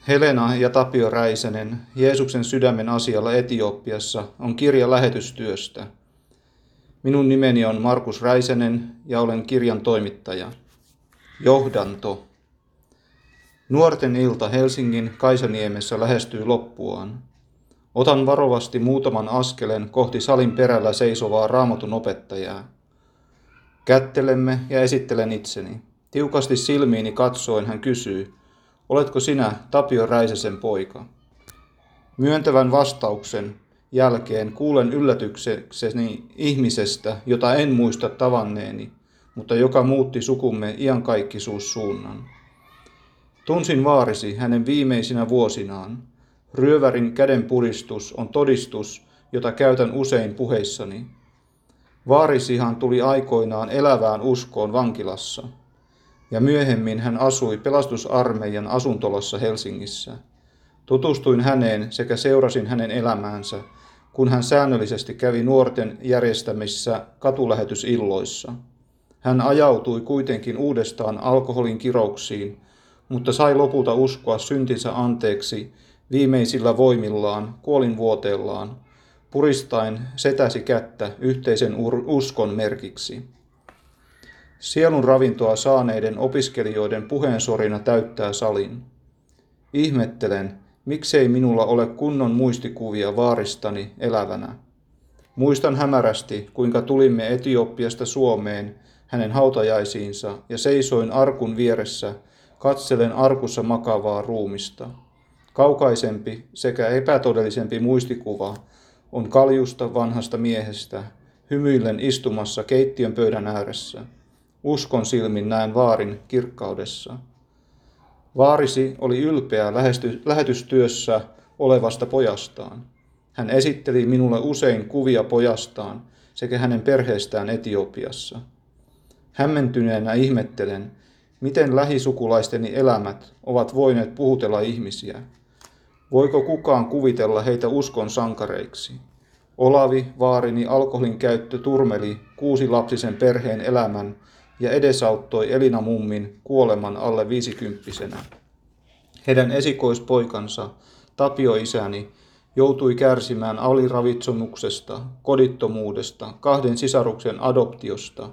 Helena ja Tapio Räisänen Jeesuksen sydämen asialla Etiopiassa on kirja lähetystyöstä. Minun nimeni on Markus Räisänen ja olen kirjan toimittaja. Johdanto. Nuorten ilta Helsingin Kaisaniemessä lähestyy loppuaan. Otan varovasti muutaman askelen kohti salin perällä seisovaa Raamatun opettajaa. Kättelemme ja esittelen itseni. Tiukasti silmiini katsoen hän kysyy, oletko sinä Tapio Räisäsen poika? Myöntävän vastauksen jälkeen kuulen yllätyksekseni ihmisestä, jota en muista tavanneeni, mutta joka muutti sukumme iankaikkisuussuunnan. Tunsin vaarisi hänen viimeisinä vuosinaan. Ryövärin kädenpuristus on todistus, jota käytän usein puheissani. Vaarisihan tuli aikoinaan elävään uskoon vankilassa, ja myöhemmin hän asui pelastusarmeijan asuntolassa Helsingissä. Tutustuin häneen sekä seurasin hänen elämäänsä, kun hän säännöllisesti kävi nuorten järjestämissä katulähetysilloissa. Hän ajautui kuitenkin uudestaan alkoholin kirouksiin, mutta sai lopulta uskoa syntinsä anteeksi viimeisillä voimillaan, kuolinvuoteellaan, puristaen setäsi kättä yhteisen uskon merkiksi. Sielun ravintoa saaneiden opiskelijoiden puheensorina täyttää salin. Ihmettelen, miksei minulla ole kunnon muistikuvia vaaristani elävänä. Muistan hämärästi, kuinka tulimme Etiopiasta Suomeen hänen hautajaisiinsa ja seisoin arkun vieressä, katselen arkussa makavaa ruumista. Kaukaisempi sekä epätodellisempi muistikuva on kaljusta vanhasta miehestä, hymyillen istumassa keittiön pöydän ääressä. Uskon silmin näen vaarin kirkkaudessa. Vaarisi oli ylpeä lähetystyössä olevasta pojastaan. Hän esitteli minulle usein kuvia pojastaan sekä hänen perheestään Etiopiassa. Hämmentyneenä ihmettelen, miten lähisukulaisteni elämät ovat voineet puhutella ihmisiä. Voiko kukaan kuvitella heitä uskon sankareiksi? Olavi, vaarini, alkoholin käyttö turmeli 6-lapsisen perheen elämän ja edesauttoi Elina mummin kuoleman alle 50-vuotiaana. Heidän esikoispoikansa, Tapio isäni, joutui kärsimään aliravitsemuksesta, kodittomuudesta, 2 sisaruksen adoptiosta,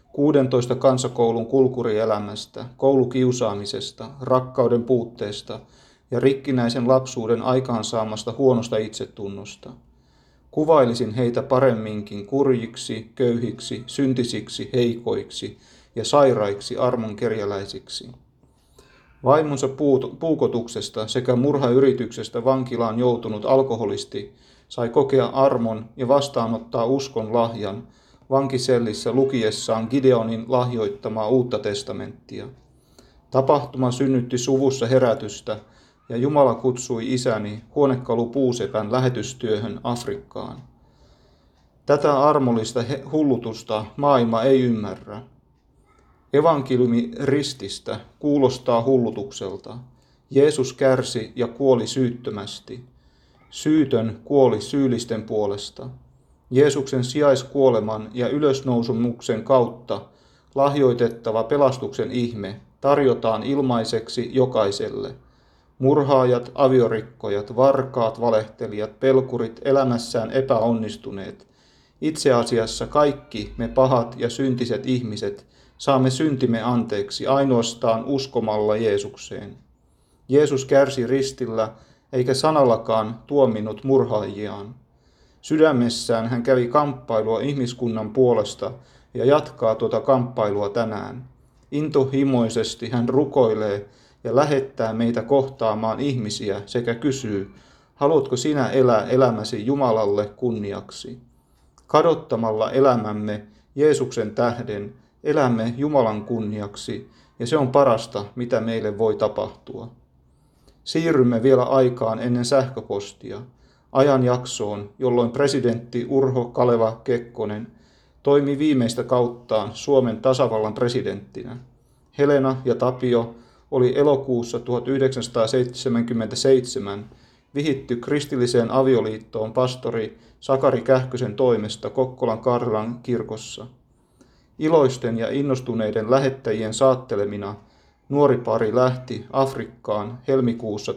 16 kansakoulun kulkurielämästä, koulukiusaamisesta, rakkauden puutteesta ja rikkinäisen lapsuuden aikaansaamasta huonosta itsetunnosta. Kuvailisin heitä paremminkin kurjiksi, köyhiksi, syntisiksi, heikoiksi ja sairaiksi armonkerjäläisiksi. Vaimonsa puukotuksesta sekä murhayrityksestä vankilaan joutunut alkoholisti sai kokea armon ja vastaanottaa uskon lahjan vankisellissä lukiessaan Gideonin lahjoittamaa Uutta testamenttia. Tapahtuma synnytti suvussa herätystä ja Jumala kutsui isäni huonekalupuusepän lähetystyöhön Afrikkaan. Tätä armollista hullutusta maailma ei ymmärrä. Evankeliumi rististä kuulostaa hullutukselta. Jeesus kärsi ja kuoli syyttömästi. Syytön kuoli syyllisten puolesta. Jeesuksen sijaiskuoleman ja ylösnousumuksen kautta lahjoitettava pelastuksen ihme tarjotaan ilmaiseksi jokaiselle. Murhaajat, aviorikkojat, varkaat, valehtelijat, pelkurit, elämässään epäonnistuneet. Itse asiassa kaikki me pahat ja syntiset ihmiset saamme syntimme anteeksi ainoastaan uskomalla Jeesukseen. Jeesus kärsi ristillä eikä sanallakaan tuominnut murhaajiaan. Sydämessään hän kävi kamppailua ihmiskunnan puolesta ja jatkaa tuota kamppailua tänään. Intohimoisesti hän rukoilee ja lähettää meitä kohtaamaan ihmisiä sekä kysyy, haluatko sinä elää elämäsi Jumalalle kunniaksi? Kadottamalla elämämme Jeesuksen tähden elämme Jumalan kunniaksi ja se on parasta, mitä meille voi tapahtua. Siirrymme vielä aikaan ennen sähköpostia, ajanjaksoon, jolloin presidentti Urho Kaleva Kekkonen toimi viimeistä kauttaan Suomen tasavallan presidenttinä. Helena ja Tapio oli elokuussa 1977 vihitty kristilliseen avioliittoon pastori Sakari Kähkösen toimesta Kokkolan Karjalan kirkossa. Iloisten ja innostuneiden lähettäjien saattelemina nuori pari lähti Afrikkaan helmikuussa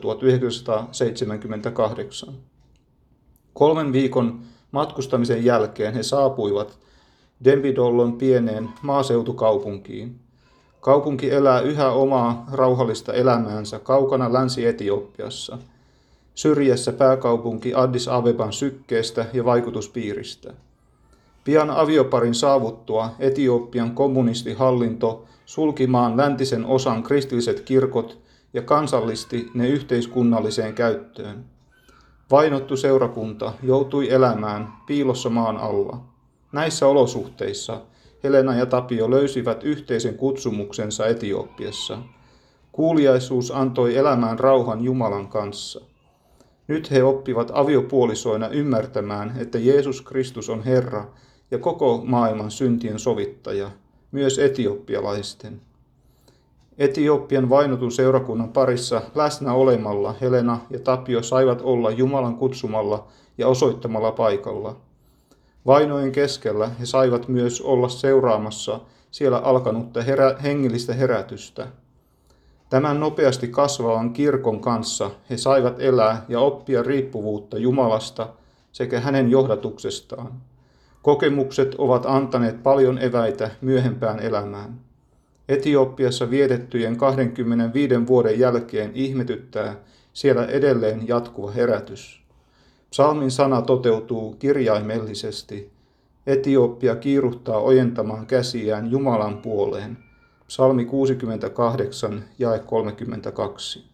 1978. 3 viikon matkustamisen jälkeen he saapuivat Dembidollon pieneen maaseutukaupunkiin. Kaupunki elää yhä omaa rauhallista elämäänsä kaukana Länsi-Etiopiassa, syrjässä pääkaupunki Addis Abeban sykkeestä ja vaikutuspiiristä. Pian avioparin saavuttua Etiopian kommunistihallinto sulki maan läntisen osan kristilliset kirkot ja kansallisti ne yhteiskunnalliseen käyttöön. Vainottu seurakunta joutui elämään piilossa maan alla. Näissä olosuhteissa Helena ja Tapio löysivät yhteisen kutsumuksensa Etiopiassa. Kuuliaisuus antoi elämään rauhan Jumalan kanssa. Nyt he oppivat aviopuolisoina ymmärtämään, että Jeesus Kristus on Herra ja koko maailman syntien sovittaja, myös etiopialaisten. Etiopian vainotun seurakunnan parissa läsnä olemalla Helena ja Tapio saivat olla Jumalan kutsumalla ja osoittamalla paikalla. Vainojen keskellä he saivat myös olla seuraamassa siellä alkanutta hengellistä herätystä. Tämän nopeasti kasvavan kirkon kanssa he saivat elää ja oppia riippuvuutta Jumalasta sekä hänen johdatuksestaan. Kokemukset ovat antaneet paljon eväitä myöhempään elämään. Etiopiassa vietettyjen 25 vuoden jälkeen ihmetyttää siellä edelleen jatkuva herätys. Psalmin sana toteutuu kirjaimellisesti. Etiopia kiiruhtaa ojentamaan käsiään Jumalan puoleen. Psalmi 68, jae 32.